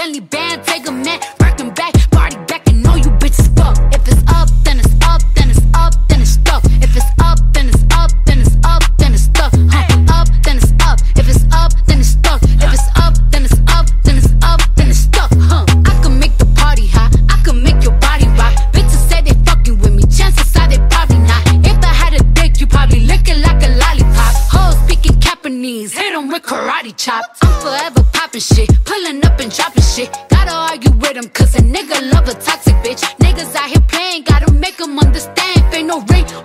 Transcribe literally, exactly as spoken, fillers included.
Bentley band, take a man, working back, party back, and know you bitches fuck. If it's up, then it's up, then it's up, then it's stuck. If it's up, then it's up, then it's up, then it's stuck. Huh. Up, then it's up. If it's up, then it's stuck. If it's up, then it's up, then it's up, then it's stuck. Huh. I can make the party hot, I can make your body rock. Bitches say they fucking with me, chances are they probably not. If I had a dick, you probably lick it like a lollipop. Hoes speaking Japanese, hit 'em with karate chops. I'm forever popping shit, pulling up and dropping shit. Gotta argue with him, cause a nigga love a toxic bitch. Niggas out here playing, gotta make 'em understand. If ain't no ring